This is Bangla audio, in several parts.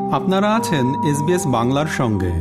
আপনারা আছেন SBS বাংলার সঙ্গে।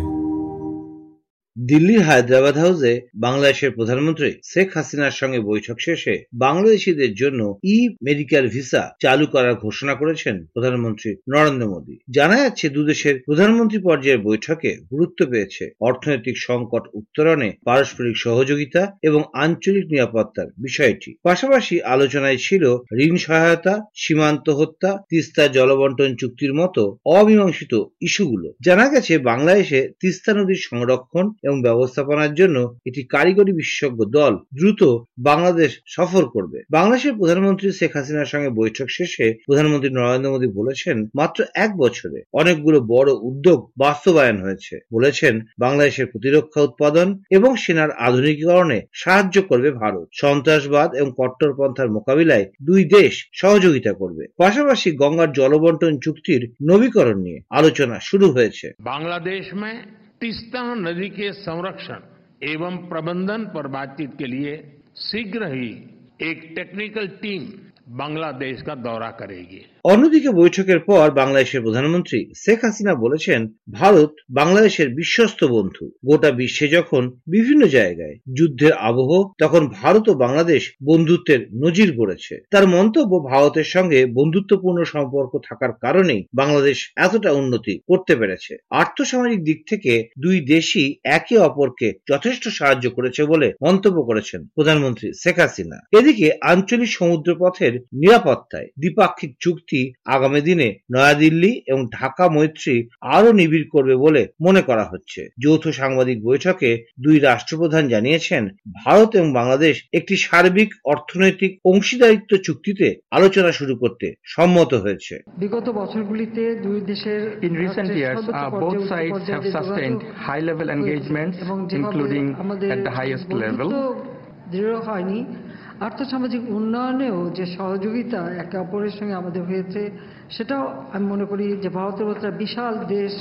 দিল্লির হায়দ্রাবাদ হাউসে বাংলাদেশের প্রধানমন্ত্রী শেখ হাসিনার সঙ্গে বৈঠক শেষে বাংলাদেশিদের জন্য মেডিকেল ভিসা চালু করার ঘোষণা করেছেন প্রধানমন্ত্রী নরেন্দ্র মোদী। জানা যাচ্ছে, দুদেশের প্রধানমন্ত্রী পর্যায়ের বৈঠকে গুরুত্ব পেয়েছে অর্থনৈতিক সংকট উত্তরণে পারস্পরিক সহযোগিতা এবং আঞ্চলিক নিরাপত্তার বিষয়টি। পাশাপাশি আলোচনায় ছিল ঋণ সহায়তা, সীমান্ত হত্যা, তিস্তা জলবন্টন চুক্তির মতো অমীমাংসিত ইস্যুগুলো। জানা গেছে, বাংলাদেশে তিস্তা নদীর সংরক্ষণ এবং ব্যবস্থাপনার জন্য একটি কারিগরি বিশেষজ্ঞ দল দ্রুত বাংলাদেশ সফর করবে। বাংলাদেশের প্রধানমন্ত্রী শেখ হাসিনার সঙ্গে বৈঠক শেষে প্রধানমন্ত্রী নরেন্দ্র মোদী বলেছেন, মাত্র 1 বছরে অনেকগুলো বড় উদ্যোগ বাস্তবায়ন হয়েছে। বলেছেন, বাংলাদেশের প্রতিরক্ষা উৎপাদন এবং সেনার আধুনিকীকরণে সাহায্য করবে ভারত। সন্ত্রাসবাদ এবং কট্টরপন্থার মোকাবিলায় দুই দেশ সহযোগিতা করবে। পাশাপাশি গঙ্গার জলবন্টন চুক্তির নবীকরণ নিয়ে আলোচনা শুরু হয়েছে। बांग्लादेश में तीस्ता नदी के संरक्षण एवं प्रबंधन पर बातचीत के लिए शीघ्र ही एक टेक्निकल टीम बांग्लादेश का दौरा करेगी। অন্যদিকে বৈঠকের পর বাংলাদেশের প্রধানমন্ত্রী শেখ হাসিনা বলেছেন, ভারত বাংলাদেশের বিশ্বস্ত বন্ধু। গোটা বিশ্বে যখন বিভিন্ন জায়গায় যুদ্ধের আবহ, তখন ভারত ও বাংলাদেশ বন্ধুত্বের নজির গড়েছে। তার মন্তব্য, ভারতের সঙ্গে বন্ধুত্বপূর্ণ সম্পর্ক থাকার কারণেই বাংলাদেশ এতটা উন্নতি করতে পেরেছে। আর্থসামাজিক দিক থেকে দুই দেশই একে অপরকে যথেষ্ট সাহায্য করেছে বলে মন্তব্য করেছেন প্রধানমন্ত্রী শেখ হাসিনা। এদিকে আঞ্চলিক সমুদ্রপথের নিরাপত্তায় দ্বিপাক্ষিক চুক্তি আগামী দিনে নয়াদিল্লি এবং ঢাকা মৈত্রী আরো নিবিড় করবে বলে মনে করা হচ্ছে। যৌথ সাংবাদিক বৈঠকে দুই রাষ্ট্রপ্রধান জানিয়েছেন, ভারত এবং বাংলাদেশ একটি সার্বিক অর্থনৈতিক অংশীদারিত্ব চুক্তিতে আলোচনা শুরু করতে সম্মত হয়েছে। বিগত বছরগুলিতে দুই দেশের In recent years, both sides have sustained high-level engagements, including at the highest level. দৃঢ় হয়নি। আর্থসামাজিক উন্নয়নেও যে সহযোগিতা একে অপরের সঙ্গে আমাদের হয়েছে, সেটাও আমি মনে করি যে ভারতের মতো বিশাল দেশ,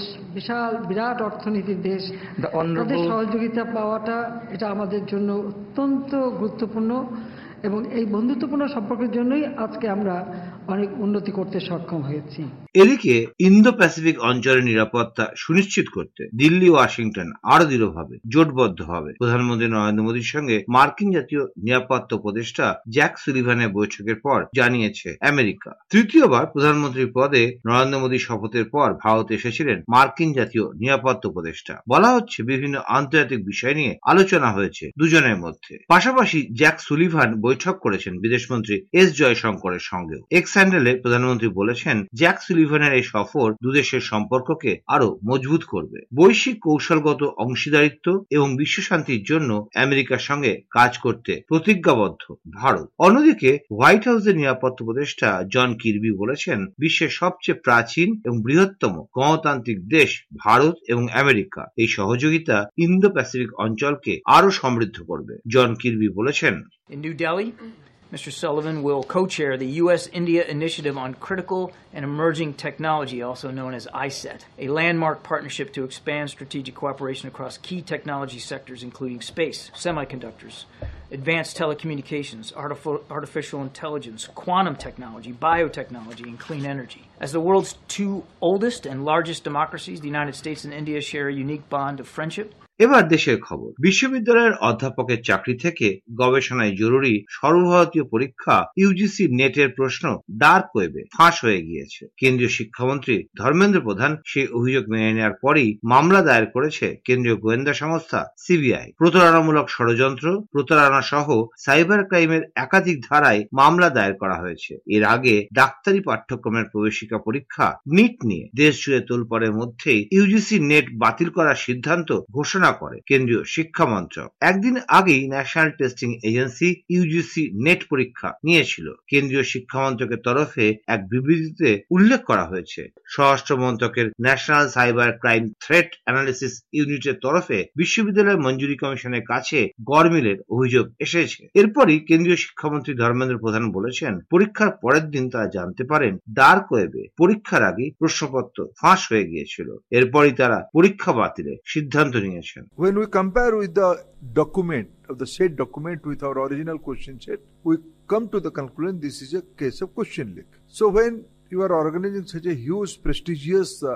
বিরাট অর্থনীতির দেশ, তাদের সহযোগিতা পাওয়াটা এটা আমাদের জন্য অত্যন্ত গুরুত্বপূর্ণ এবং এই বন্ধুত্বপূর্ণ সম্পর্কের জন্যই আজকে আমরা অনেক উন্নতি করতে সক্ষম হয়েছি। এদিকে ইন্দো প্যাসিফিক অঞ্চলের নিরাপত্তা সুনিশ্চিত করতে দিল্লি ওয়াশিংটন আরো দৃঢ়ভাবে জোটবদ্ধভাবে প্রধানমন্ত্রী নরেন্দ্র মোদীর সঙ্গে মার্কিন জাতীয় নিরাপত্তা উপদেষ্টা জ্যাক সুলিভানের বৈঠকের পর জানিয়েছে আমেরিকা। তৃতীয়বার প্রধানমন্ত্রী পদে নরেন্দ্র মোদী শপথের পর ভারতে এসেছিলেন মার্কিন জাতীয় নিরাপত্তা উপদেষ্টা। বলা হচ্ছে, বিভিন্ন আন্তর্জাতিক বিষয় নিয়ে আলোচনা হয়েছে দুজনের মধ্যে। পাশাপাশি জ্যাক সুলিভান বৈঠক করেছেন বিদেশমন্ত্রী এস জয়শঙ্করের সঙ্গেও। এক্স হ্যান্ডেলে প্রধানমন্ত্রী বলেছেন, জ্যাক সুলিভানের এই সফর দুদেশের সম্পর্ককে আরো মজবুত করবে। বৈশ্বিক কৌশলগত অংশীদারিত্ব এবং বিশ্বশান্তির জন্য আমেরিকার সঙ্গে কাজ করতে প্রতিজ্ঞাবদ্ধ ভারত। অন্যদিকে হোয়াইট হাউসের নিরাপত্তা উপদেষ্টা জন কির্বি বলেছেন, বিশ্বের সবচেয়ে প্রাচীন এবং বৃহত্তম গণতান্ত্রিক দেশ ভারত এবং আমেরিকা এই সহযোগিতা ইন্দো প্যাসিফিক অঞ্চলকে আরো সমৃদ্ধ করবে। জন কির্বি বলেছেন, In New Delhi, Mr. Sullivan will co-chair the U.S.-India Initiative on Critical and Emerging Technology, also known as ICET, a landmark partnership to expand strategic cooperation across key technology sectors including space, semiconductors, advanced telecommunications, artificial intelligence, quantum technology, biotechnology, and clean energy. As the world's two oldest and largest democracies, the United States and India share a unique bond of friendship. এবার দেশের খবর। বিশ্ববিদ্যালয়ের অধ্যাপকের চাকরি থেকে গবেষণায় জরুরি সর্বভারতীয় পরীক্ষা ইউজিসি নেটের প্রশ্ন ডার্ক ওয়েবে ফাঁস হয়ে গিয়েছে। কেন্দ্রীয় শিক্ষামন্ত্রী ধর্মেন্দ্র প্রধান সেই অভিযোগ মেনে নেওয়ার পরেই মামলা দায়ের করেছে কেন্দ্রীয় গোয়েন্দা সংস্থা সিবিআই। প্রতারণামূলক ষড়যন্ত্র, প্রতারণা সহ সাইবার ক্রাইমের একাধিক ধারায় মামলা দায়ের করা হয়েছে। এর আগে ডাক্তারি পাঠ্যক্রমের প্রবেশিকা পরীক্ষা নিট নিয়ে দেশ জুড়ে তোলপাড়ের মধ্যেই ইউজিসি নেট বাতিল করার সিদ্ধান্ত ঘোষণা করে কেন্দ্রীয় শিক্ষা মন্ত্রক। একদিন আগেই national testing agency UGC NET পরীক্ষা নিয়েছিল। কেন্দ্রীয় শিক্ষা মন্ত্রকের তরফে এক বিবৃতিতে উল্লেখ করা হয়েছে, স্বরাষ্ট্র মন্ত্রকের national cyber crime threat analysis ইউনিটের তরফে বিশ্ববিদ্যালয় মঞ্জুরি কমিশনের কাছে গড়মিলের অভিযোগ এসেছে। এরপরই কেন্দ্রীয় শিক্ষামন্ত্রী ধর্মেন্দ্র প্রধান বলেছেন, পরীক্ষার পরের দিন তারা জানতে পারেন ডার্ক ওয়েবে পরীক্ষার আগে প্রশ্নপত্র ফাঁস হয়ে গিয়েছিল। এরপরই তারা পরীক্ষা বাতিলের সিদ্ধান্ত নিয়েছেন। When we compare with the document of the said document with our original question set, we come to the conclusion this is a case of question leak. So when you are organizing such a huge prestigious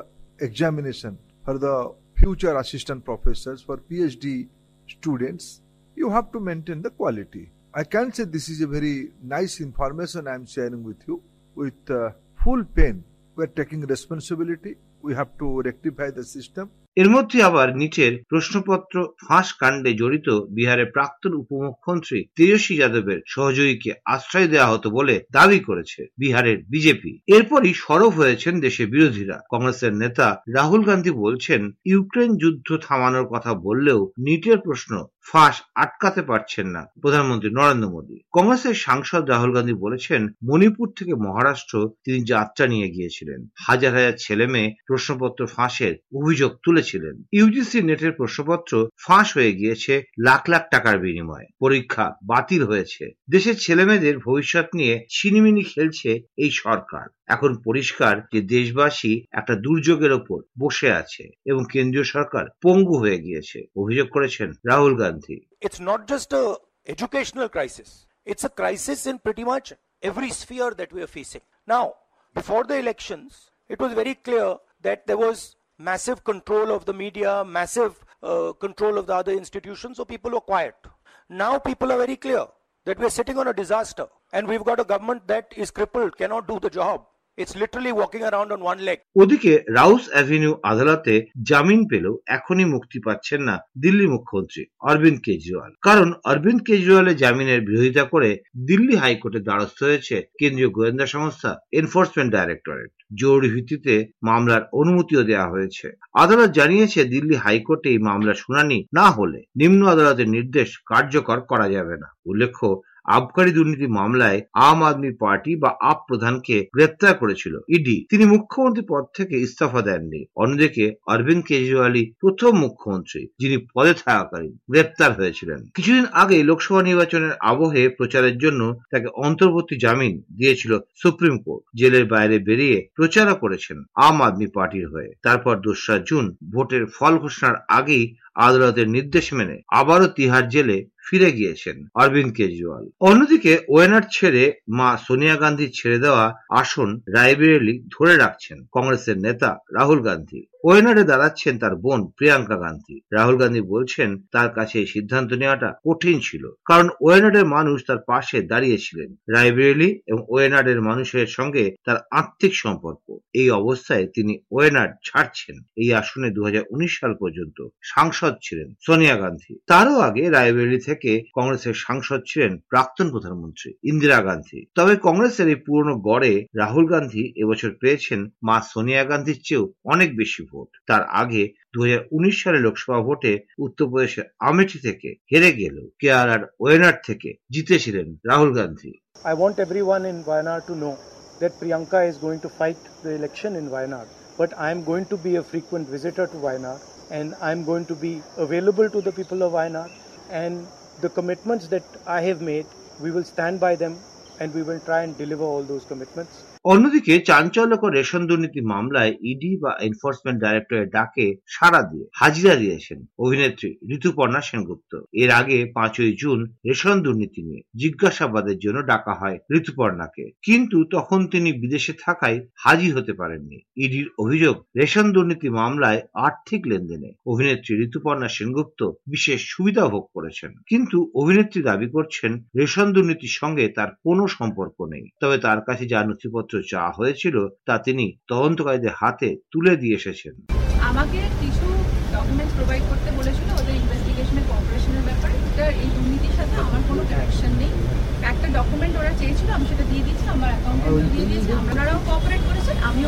examination for the future assistant professors, for PhD students, you have to maintain the quality. I can say this is a very nice information I am sharing with you. With full pain, we are taking responsibility. We have to rectify the system. এর মধ্যে আবার নিটের প্রশ্নপত্র ফাঁস কাণ্ডে জড়িত বিহারের প্রাক্তন উপমুখ্যমন্ত্রী তেজস্বী যাদবের সহযোগীকে আশ্রয় দেওয়া হতো বলে দাবি করেছে বিহারের বিজেপি। এরপরই সরব হয়েছেন দেশের বিরোধীরা। কংগ্রেসের নেতা রাহুল গান্ধী বলছেন, ইউক্রেন যুদ্ধ থামানোর কথা বললেও নিটের প্রশ্ন ফাঁস আটকাতে পারছেন না প্রধানমন্ত্রী নরেন্দ্র মোদী। কংগ্রেসের সাংসদ রাহুল গান্ধী বলেছেন, মণিপুর থেকে মহারাষ্ট্র তিনি যাত্রা নিয়ে গিয়েছিলেন। হাজার হাজার ছেলে মেয়ে প্রশ্নপত্র ফাঁসের অভিযোগ তুলেছিলেন। ইউজিসি নেটের প্রশ্নপত্র ফাঁস হয়ে গিয়েছে লাখ লাখ টাকার বিনিময়ে। পরীক্ষা বাতিল হয়েছে। দেশের ছেলেমেয়েদের ভবিষ্যৎ নিয়ে ছিনিমিনি খেলছে এই সরকার। এখন পরিষ্কার যে দেশবাসী একটা দুর্যোগের ওপর বসে আছে এবং কেন্দ্রীয় সরকার পঙ্গু হয়ে গিয়েছে, অভিযোগ করেছেন Rahul Gandhi. It's not just a educational crisis. It's a crisis in pretty much every sphere that we are facing. Now, before the elections, it was very clear that there was massive control of the media, massive control of the other institutions, so people were quiet. Now people are very clear that we're sitting on a disaster and we've got a government that is crippled, cannot do the job. It's literally walking around on one leg. ওদিকে রাউস অ্যাভিনিউ আদালতে জামিন পেলেও এখনই মুক্তি পাচ্ছেন না দিল্লি মুখ্যমন্ত্রী অরবিন্দ কেজরিওয়াল। কারণ অরবিন্দ কেজরিওয়ালের জামিনের বিরোধিতা করে দিল্লি হাইকোর্টের দ্বারস্থ হয়েছে কেন্দ্রীয় গোয়েন্দা সংস্থা এনফোর্সমেন্ট ডাইরেক্টরেট। জরুরি ভিত্তিতে মামলার অনুমতিও দেওয়া হয়েছে। আদালত জানিয়েছে, দিল্লি হাইকোর্টে এই মামলার শুনানি না হলে নিম্ন আদালতের নির্দেশ কার্যকর করা যাবে না। উল্লেখ্য, আবকারি দুর্নীতি মামলায় আম আদমি পার্টি বা আপ প্রধানকে গ্রেপ্তার করেছিল ইডি। তিনি মুখ্যমন্ত্রী পদ থেকে ইস্তফা দেননি। অন্যদিকে অরবিন্দ কেজরিওয়ালই প্রথম মুখ্যমন্ত্রী যিনি পদে থাকাকালীন গ্রেপ্তার হয়েছিলেন। কিছুদিন আগে লোকসভা নির্বাচনের আবহে প্রচারের জন্য তাকে অন্তর্বর্তী জামিন দিয়েছিল সুপ্রিম কোর্ট। জেলের বাইরে বেরিয়ে প্রচারও করেছেন আম আদমি পার্টির হয়ে। তারপর 2রা জুন ভোটের ফল ঘোষণার আগেই আদালতের নির্দেশ মেনে আবারও তিহার জেলে ফিরে গিয়েছেন অরবিন্দ কেজরিওয়াল। অন্যদিকে ওয়েনাড ছেড়ে মা সোনিয়া গান্ধীর ছেড়ে দেওয়া আসন রায়বেরেলি ধরে রাখছেন কংগ্রেসের নেতা রাহুল গান্ধী। ওয়েনাডে দাঁড়াচ্ছেন তার বোন প্রিয়াঙ্কা গান্ধী। রাহুল গান্ধী বলছেন, তার কাছে এই সিদ্ধান্ত নেওয়াটা কঠিন ছিল, কারণ ওয়েনাডের মানুষ তার পাশে দাঁড়িয়েছিলেন। রায়বেরেলি এবং ওয়েনাডের মানুষের সঙ্গে তার আত্মিক সম্পর্ক। এই অবস্থায় তিনি ওয়েনাড ছাড়ছেন। এই আসনে 2019 সাল পর্যন্ত সাংসদ ছিলেন সোনিয়া গান্ধী। তারও আগে রায়বেরেলি থেকে কংগ্রেসের সাংসদ ছিলেন প্রাক্তন প্রধানমন্ত্রী ইন্দিরা গান্ধী। তবে কংগ্রেসের এই পুরনো গড়ে রাহুল গান্ধী এবছর পেয়েছেন মা সোনিয়া গান্ধীর চেয়েও অনেক বেশি ভোট। তার আগে 2019 সালে লোকসভা ভোটে উত্তরপ্রদেশের আমেঠি থেকে হেরে গেলেও কেরালার ওয়েনাড থেকে জিতেছিলেন Rahul Gandhi. I want everyone in Wayanad to know that Priyanka is going to fight the election in Wayanad, but I am going to be a frequent visitor to Wayanad and I am going to be available to the people of Wayanad, and the commitments that I have made, we will stand by them and we will try and deliver all those commitments. অন্যদিকে চাঞ্চল্যকর রেশন দুর্নীতি মামলায় ইডি বা এনফোর্সমেন্ট ডাইরেক্টরের ডাকে সাড়া দিয়ে হাজিরা দিয়েছেন অভিনেত্রী ঋতুপর্ণা সেনগুপ্ত। এর আগে 5ই জুন রেশন দুর্নীতি নিয়ে জিজ্ঞাসাবাদের জন্য ডাকা হয় ঋতুপর্ণাকে, কিন্তু তখন তিনি বিদেশে থাকায় হাজির হতে পারেননি। ইডির অভিযোগ, রেশন দুর্নীতি মামলায় আর্থিক লেনদেনে অভিনেত্রী ঋতুপর্ণা সেনগুপ্ত বিশেষ সুবিধা ভোগ করেছেন। কিন্তু অভিনেত্রী দাবি করছেন রেশন দুর্নীতির সঙ্গে তার কোনো সম্পর্ক নেই। তবে তার কাছে যা নথিপত্র চাওয়া হয়েছিল তা তিনি তদন্তকারীদের হাতে তুলে দিয়ে এসেছেন। আমাকে কিছু ডকুমেন্টস প্রোভাইড করতে বলেছিল ওদের ইনভেস্টিগেশনের কোঅপারেশনের ব্যাপারে। এই দুর্নীতির সাথে আমার কোনো কানেকশন নেই। একটা ডকুমেন্ট ওরা চেয়েছিল, আমি সেটা দিয়ে দিয়েছি, আমার অ্যাকাউন্টে দিয়ে দিয়েছি। আপনারাও কোঅপারেট করেছেন, আমিও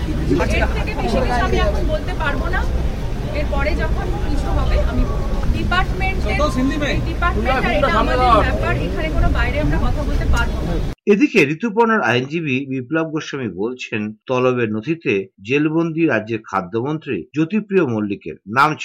এর থেকে বেশি কিছু আমি এখন বলতে পারবো না। এরপরে যখন কিছু হবে আমি এদিকে ঋতুপর্ণার আইনজীবী বিপ্লব গোস্বামী বলছেন, তলবের নথিতে জেলবন্দি রাজ্যের খাদ্যমন্ত্রী জ্যোতিপ্রিয় মল্লিকের নাম ছিল না।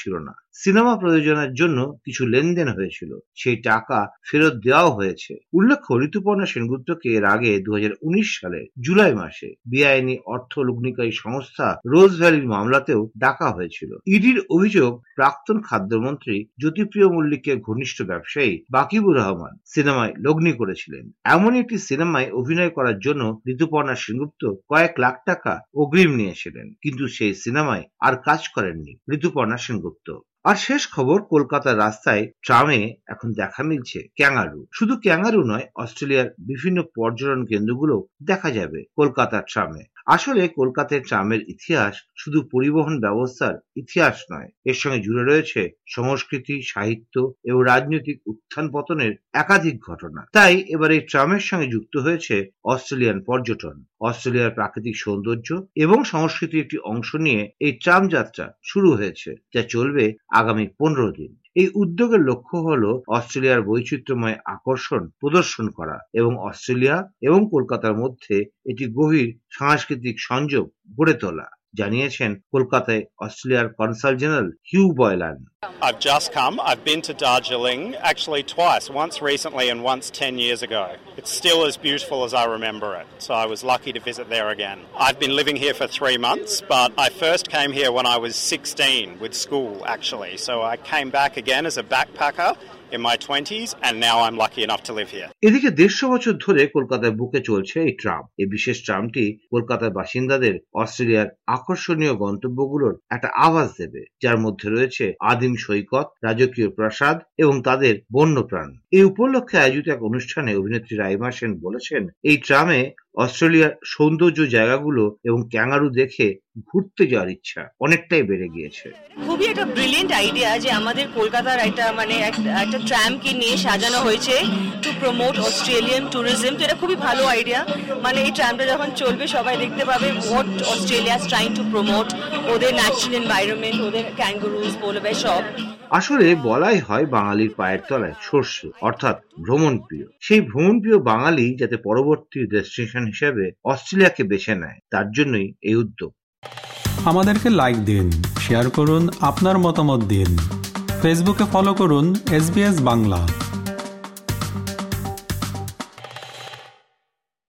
সিনেমা প্রযোজনার জন্য কিছু লেনদেন হয়েছিল, সেই টাকা ফেরত দেওয়াও হয়েছে। উল্লেখ্য, ঋতুপর্ণা সেনগুপ্তকে এর আগে 2019 সালে জুলাই মাসে বেআইনি অর্থ লুণ্ঠনকারী সংস্থা রোজ ভ্যালির মামলাতেও ডাকা হয়েছিল। ইডির অভিযোগ, প্রাক্তন খাদ্যমন্ত্রী জ্যোতিপ্রিয় মল্লিকের ঘনিষ্ঠ ব্যবসায়ী বাকিবুর রহমান সিনেমায় লগ্নি করেছিলেন। এমন একটি সিনেমায় অভিনয় করার জন্য ঋতুপর্ণা সেনগুপ্ত কয়েক লাখ টাকা অগ্রিম নিয়েছিলেন, কিন্তু সেই সিনেমায় আর কাজ করেননি ঋতুপর্ণা সেনগুপ্ত। আর শেষ খবর, কলকাতার রাস্তায় ট্রামে এখন দেখা মিলছে ক্যাঙ্গারু। শুধু ক্যাঙ্গারু নয়, অস্ট্রেলিয়ার বিভিন্ন পর্যটন কেন্দ্রগুলো দেখা যাবে কলকাতার ট্রামে। আসলে কলকাতার ট্রামের ইতিহাস শুধু পরিবহন ব্যবস্থার ইতিহাস নয়, এর সঙ্গে জুড়ে রয়েছে সংস্কৃতি, সাহিত্য এবং রাজনৈতিক উত্থান পতনের একাধিক ঘটনা। তাই এবার এই ট্রামের সঙ্গে যুক্ত হয়েছে অস্ট্রেলিয়ান পর্যটন। অস্ট্রেলিয়ার প্রাকৃতিক সৌন্দর্য এবং সংস্কৃতির একটি অংশ নিয়ে এই ট্রাম যাত্রা শুরু হয়েছে, যা চলবে আগামী 15 দিন। এই উদ্যোগের লক্ষ্য হল অস্ট্রেলিয়ার বৈচিত্র্যময় আকর্ষণ প্রদর্শন করা এবং অস্ট্রেলিয়া এবং কলকাতার মধ্যে একটি গভীর সাংস্কৃতিক সংযোগ গড়ে তোলা, জানিয়েছেন কলকাতায় অস্ট্রেলিয়ার consul general Hugh Boylan. I've just come. I've been to Darjeeling actually twice, once recently and once 10 years ago. It's still as beautiful as I remember it, so I was lucky to visit there again. I've been living here for 3 months, but I first came here when I was 16 with school actually, so I came back again as a backpacker in my 20s and now I'm lucky enough to live here. এদিকে 150 বছর ধরে কলকাতার বুকে চলছে এই ট্রাম। এই বিশেষ ট্রামটি কলকাতার বাসিন্দাদের অস্ট্রেলিয়ার আকর্ষণীয় গন্তব্যগুলোর একটা আভাস দেবে, যার মধ্যে রয়েছে আদিম সৈকত, রাজকীয় প্রাসাদ এবং তাদের বন্যপ্রাণ। এই উপলক্ষে আয়োজিত এক অনুষ্ঠানে অভিনেত্রী রাইমা সেন বলেছেন, এই ট্রামে অস্ট্রেলিয়ার সৌন্দর্য জায়গাগুলো এবং ক্যাঙ্গারু দেখে ঘুরতে যাওয়ার ইচ্ছা অনেকটাই বেড়ে গিয়েছে। খুবই একটা ব্রিলিয়েন্ট আইডিয়া যে আমাদের কলকাতার একটা একটা ট্রামকে নিয়ে সাজানো হয়েছে টু প্রমোট অস্ট্রেলিয়ান ট্যুরিজম। তো এটা খুবই ভালো আইডিয়া। এই ট্রামটা যখন চলবে সবাই দেখতে পাবে what Australia is trying to promote, ওদের ন্যাচারাল এনভায়রনমেন্ট, ওদের ক্যাঙ্গারুজ, পোলার বেয়ার সব। আসলে বলাই হয় বাঙালির পায়ের তলায় সর্ষে, অর্থাৎ ভ্রমণ প্রিয়। সেই ভ্রমণ প্রিয় বাঙালি যাতে পরবর্তী ডেস্টিনেশন হিসেবে অস্ট্রেলিয়াকে বেছে নেয়, তার জন্যই এই উদ্যোগ। আমাদেরকে লাইক দিন, শেয়ার করুন, আপনার মতামত দিন। ফেসবুকে ফলো করুন SBS বাংলা।